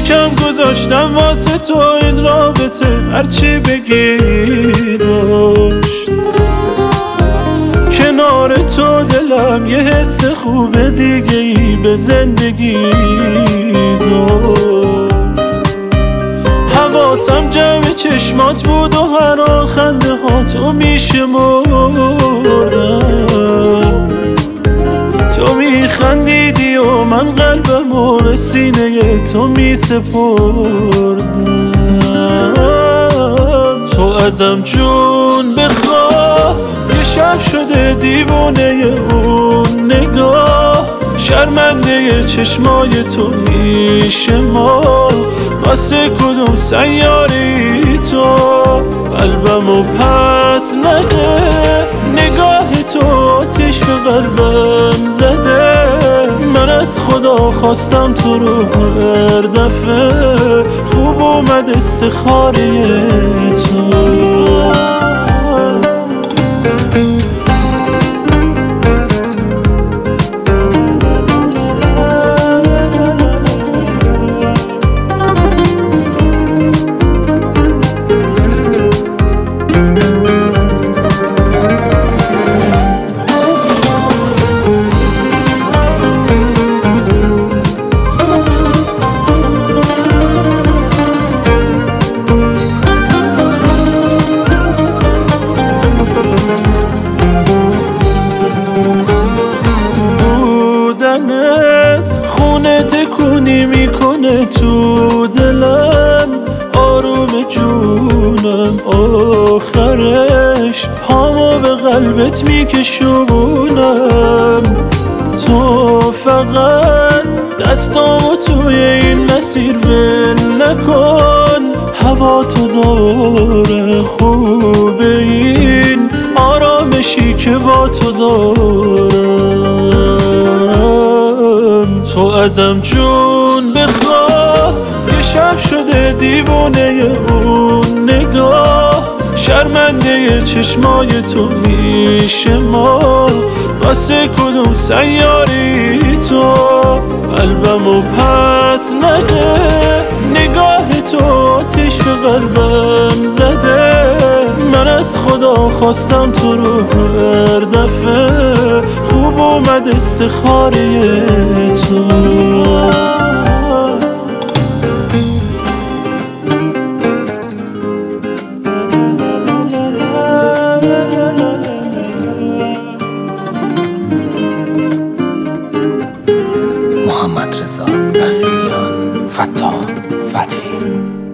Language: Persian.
کم گذاشتم واسه تو این رابطه، هرچی بگی داشت. کنار تو دلم یه حس خوب دیگه ای به زندگی داشت. حواسم جمع چشمات بود و هر آن خنده ها تو میشمردم. تو میخندیدی و من قلبمو به سینه تو میسپردم. تو ازم جون بخواه، یه شب شده دیوونه اون نگاه. شرمنده چشمای تو میشه ما، واسه کدوم سیاری تو قلبمو پس نده. نگاه تو آتیش به قلبم زده، من از خدا خواستم تو رو هر دفعه. خوب اومد استخاره تو. خونه تکونی میکنه تو دلم، آروم جونم آخرش پامو به قلبت میکشونم. تو فقط دستامو توی این مسیر ول نکن، هوا تو داره خوبه این آرامشی که با تو دارم. تو ازم جون بخواه، یه شب شده دیوونه اون نگاه. شرمنده چشمای تو میشه ما، واسه کدوم سیاری تو قلبمو پس نده. نگاه تو آتیش به قلبم زده، من از خدا خواستم تو رو هر دفعه. خوب اومد استخاره تو. محمد رضا وسیلیان، فتاح فتحی.